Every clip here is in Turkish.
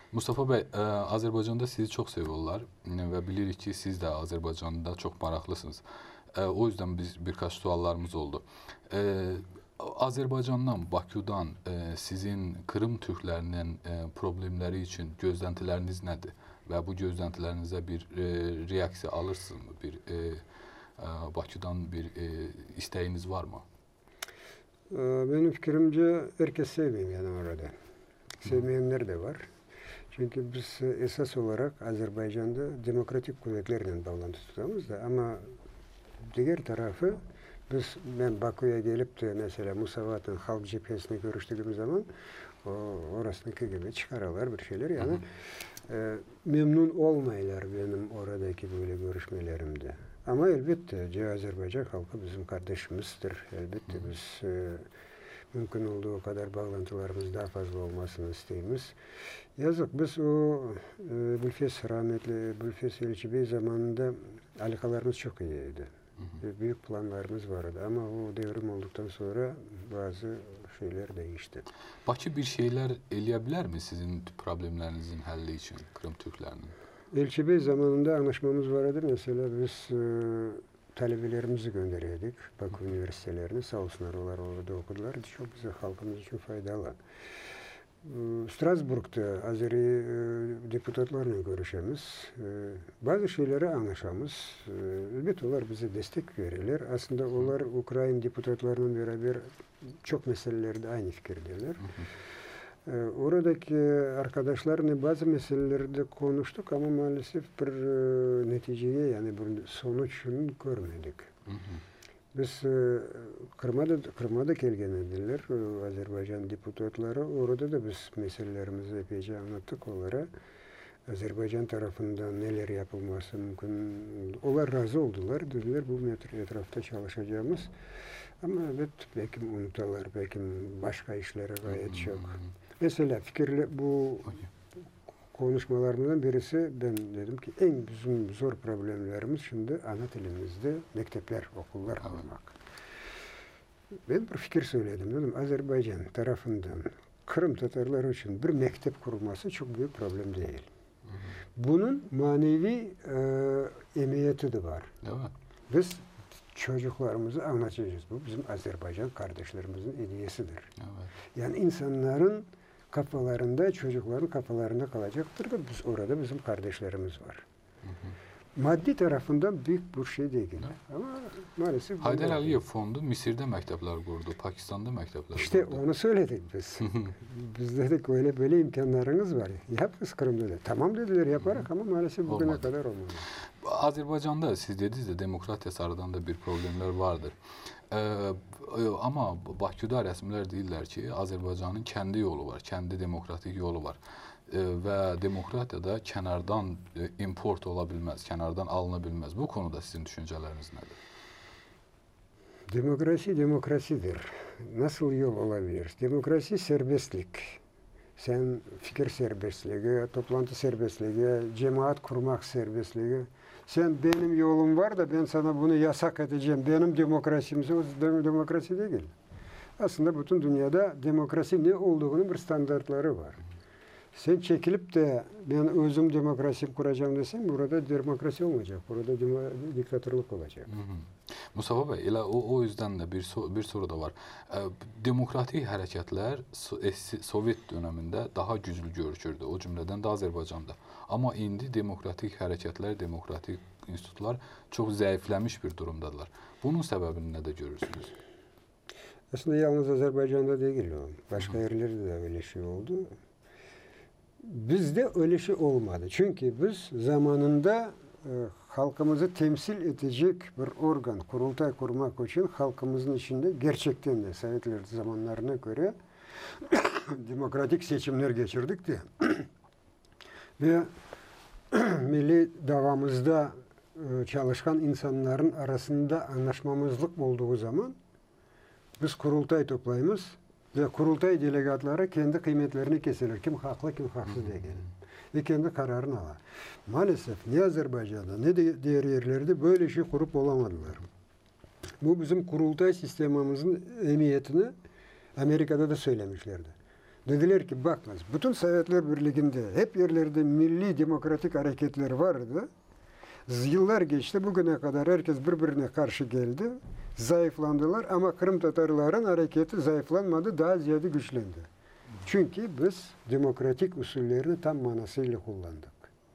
Mustafa Bey, Azərbaycanda sizi çox seviyorlar və bilirik ki, siz də Azərbaycanda çox maraqlısınız. O yüzden birkaç suallarımız oldu. Azərbaycandan, Bakıdan sizin Kırım Türklərinin problemləri üçün gözləntiləriniz nədir? Və bu gözləntilərinizə bir reaksiya alırsınızmı? Bakıdan bir isteğiniz var mı? Benim fikrimce herkes sevmiyor yani orada. Sevmeyenler de var. Çünkü biz esas olarak Azerbaycan'da demokratik kuvvetlerle bağlantı tutuyoruz da ama diğer tarafı ben Bakü'ye gelip de mesela Musavat'ın halk cephesine görüştüğüm zaman orasındaki gibi çıkarıyorlar bir şeyler yani memnun olmaylar benim oradaki böyle görüşmelerimde. Ama elbette Azerbaycan halkı bizim kardeşimizdir. Elbette biz mümkün olduğu kadar bağlantılarımız daha fazla olmasını isteyimiz. Yazık biz o rahmetli Bülfes Elçi Bey zamanında alakalarımız çok iyiydi. Büyük planlarımız vardı ama o devrim olduktan sonra bazı şeyler değişti. Bakı bir şeyler eleyebilir mi sizin problemlerinizin həlli için Kırım Türklerinin? Elçi Bey zamanında anlaşmamız vardı. Mesela biz talebelerimizi gönderiyorduk Bakü üniversitelerine. Sağ olsunlar orada okudular. Çok güzel halkımız için faydalı. Strasbourg'da Azeri deputatlarla görüşemiz. Bazı şeyleri anlaşamız. Elbette onlar bize destek verirler. Aslında onlar Ukrayna deputatlarının beraber çok meselelerde aynı fikirdeler. Oradaki arkadaşlarla bazı meselelerde konuştuk ama maalesef bir neticeye yani bir sonuçunu görmedik. Biz Kırım'a da gelgenediler Azerbaycan deputatları. Orada da biz meselelerimizi epeyce anlattık onlara. Azerbaycan tarafından neler yapılması mümkün. Onlar razı oldular. Dediler bu etrafta çalışacağımız. Ama evet belki unutarlar. Belki başka işlere gayet çok. Mesela bu konuşmalarımdan birisi ben dedim ki en bizim zor problemlerimiz şimdi ana dilimizde mektepler, okullar kurmak. Ben bir fikir söyledim dedim Azerbaycan tarafından Kırım Tatarları için bir mektep kurulması çok büyük problem değil. Bunun manevi emniyeti de var. Evet. Biz çocuklarımızı anlatacağız. Bu bizim Azerbaycan kardeşlerimizin hediyesidir. Evet. Yani insanların kafalarında, çocukların kafalarında kalacaktır da biz orada bizim kardeşlerimiz var. Maddi tarafından büyük bir şey değil. Ama maalesef... Haydar Aliyev Fondu Mısır'da mektepler kurdu, Pakistan'da mektepler İşte kurdu. onu söyledik biz. Biz dedik öyle böyle imkanlarınız var. Yapınız Kırım'da da. Tamam dediler yaparak ama maalesef bugüne kadar olmadı. Azerbaycan'da siz dediniz de demokratiya sarıdan da bir problemler vardır. Ama Bakü'də rəsmilər deyirlər ki, Azərbaycanın kendi yolu var, kendi demokratik yolu var. Və demokratiyada kənardan import ola bilməz, kənardan alına bilməz. Bu konuda sizin düşünceleriniz nedir? Demokrasi demokrasidir. Nasıl yol olabilir? Demokrasi serbestlik. Sen fikir serbestliği, toplantı serbestliği, cemaat kurmak serbestliği. Sen benim yolum var da ben sana bunu yasak edeceğim. Benim demokrasimse o demokrasi değil. Aslında bütün dünyada demokrasi ne olduğunun bir standartları var. Sen çekilip de ben özüm demokrasi kuracağım desen burada demokrasi olmayacak. Burada diktatörlük olacak. Mustafa Bey, elə o yüzden de bir soru da var. Demokratik hərəkətlər Sovet döneminde daha güclü görükürdü. O cümleden de Azerbaycan'da. Ama indi demokratik hərəkətlər, demokratik institutlar çok zəifləmiş bir durumdadılar. Bunun səbəbini nədə görürsünüz? Aslında yalnız Azerbaycan'da değil o. Başka yerlerde de öyle şey oldu. Bizde öyle şey olmadı. Çünkü biz zamanında halkımızı temsil edecek bir organ, kurultay kurmak için halkımızın içinde gerçekten de Sovyetler zamanlarına göre demokratik seçimler geçirdik de ve milli davamızda çalışkan insanların arasında anlaşmamızlık olduğu zaman biz kurultay toplayımız ve kurultay delegatları kendi kıymetlerini keserler. Kim haklı, kim haksız diye gelin. Ve kendi kararını alır. Maalesef ne Azerbaycan'da ne de diğer yerlerde böyle şey kurup olamadılar. Bu bizim kurultay sistemimizin emniyetini Amerika'da da söylemişlerdi. Dediler ki bakınız bütün Sovyetler Birliği'nde hep yerlerde milli demokratik hareketler vardı. Yıllar geçti bugüne kadar herkes birbirine karşı geldi. Zayıflandılar ama Kırım Tatarların hareketi zayıflanmadı, daha ziyade güçlendi. Çünkü biz demokratik usullerini tam manasıyla kullandık.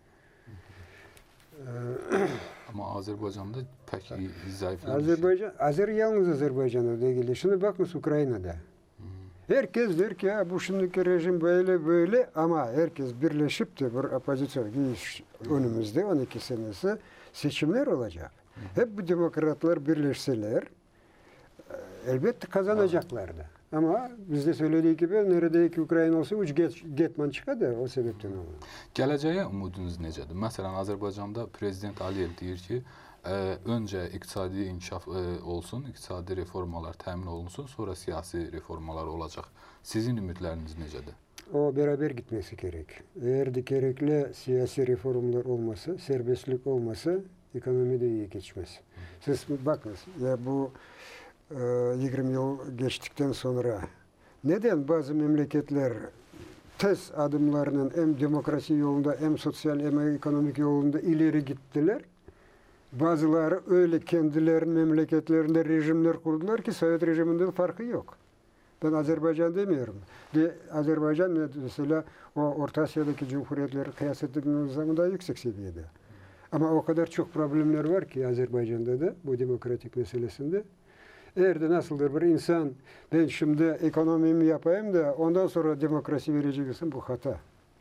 Ama Azerbaycan'da pek zayıflamış. Azerbaycan yalnız Azerbaycan'da değil. Şimdi bakınız Ukrayna'da. Herkes der ki ya bu şimdiki rejim böyle böyle ama herkes birleşip de bir opozisyon önümüzde 12 senesi seçimler olacak. Hep bu demokratlar birleşseler elbette kazanacaklardı. Ama bizde söylediği gibi neredeki Ukrayna olsa uç getman çıkadı o sebepten olur. Gələcəyə umudunuz necədir? Məsələn, Azərbaycanda Prezident Aliyev deyir ki, öncə iqtisadi inkişaf olsun, iqtisadi reformalar təmin olunsun, sonra siyasi reformalar olacaq. Sizin ümidləriniz necədir? O beraber gitmesi gerek. Eğer de gerekli siyasi reformlar olmasa, serbestlik olmasa ekonomi de iyi geçmez. Siz bakınız ya bu 20 yıl geçtikten sonra neden bazı memleketler tez adımlarının hem demokrasi yolunda hem sosyal hem ekonomik yolunda ileri gittiler? Bazıları öyle kendilerinin memleketlerinde rejimler kurdular ki Sovyet rejiminden farkı yok. Ben Azerbaycan demiyorum. Azerbaycan mesela o Orta Asya'daki cumhuriyetleri kıyas ettiğimiz zaman daha yüksek seviyede. Ama o kadar çok problemler var ki Azerbaycan'da da bu demokratik meselesinde. Eğer de nasıldır bir insan ben şimdi ekonomimi yapayım da ondan sonra demokrasi vereceksin bu hata.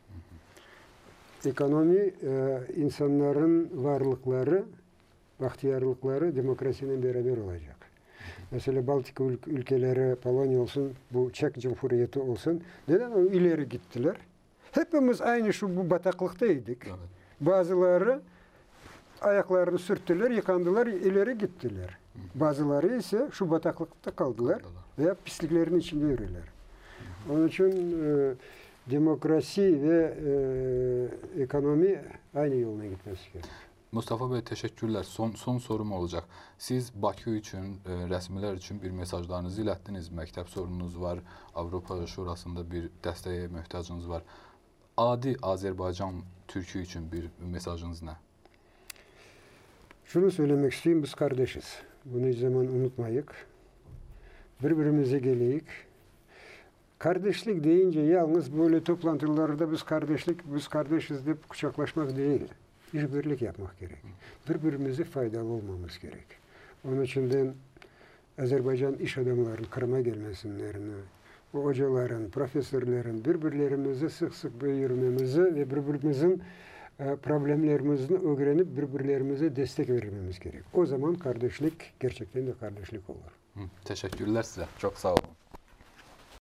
Ekonomi insanların varlıkları, bahtiyarlıkları demokrasinin beraber olacak. Mesela Baltık ülkeleri, Polonya olsun, bu Çek Cumhuriyeti olsun. Neden o ileri gittiler? Hepimiz aynı bu bataklıktaydık. Evet. Bazıları ayaklarını sürttüler, yıkandılar, ileri gittiler. Bazıları ise şu bataklıkta kaldılar veya pisliklerin içinde yürüyorlar. Onun için demokrasi ve ekonomi aynı yoluna gitmesi gerekiyor. Mustafa Bey teşekkürler. Son sorum olacak. Siz Bakü için, rəsmilər için bir mesajlarınızı ilətdiniz. Məktəb sorununuz var, Avropa Şurasında bir dəstəyə möhtacınız var. Adi Azerbaycan Türkü için bir mesajınız ne? Şunu söylemek istiyorum, biz kardeşiz. Bunu hiç zaman unutmayık. Birbirimize geleyik. Kardeşlik deyince yalnız böyle toplantılarda biz kardeşiz deyip kucaklaşmak değil. İşbirlik yapmak gerek. Birbirimize faydalı olmamız gerek. Onun için de Azerbaycan iş adamlarının Kırım'a gelmesinlerini, o hocaların, profesörlerin birbirlerimizi sık sık yürümemizi ve birbirimizin problemlerimizi öğrenip birbirlerimize destek vermemiz gerek. O zaman kardeşlik gerçekten de kardeşlik olur. Teşekkürler size. Çok sağ olun.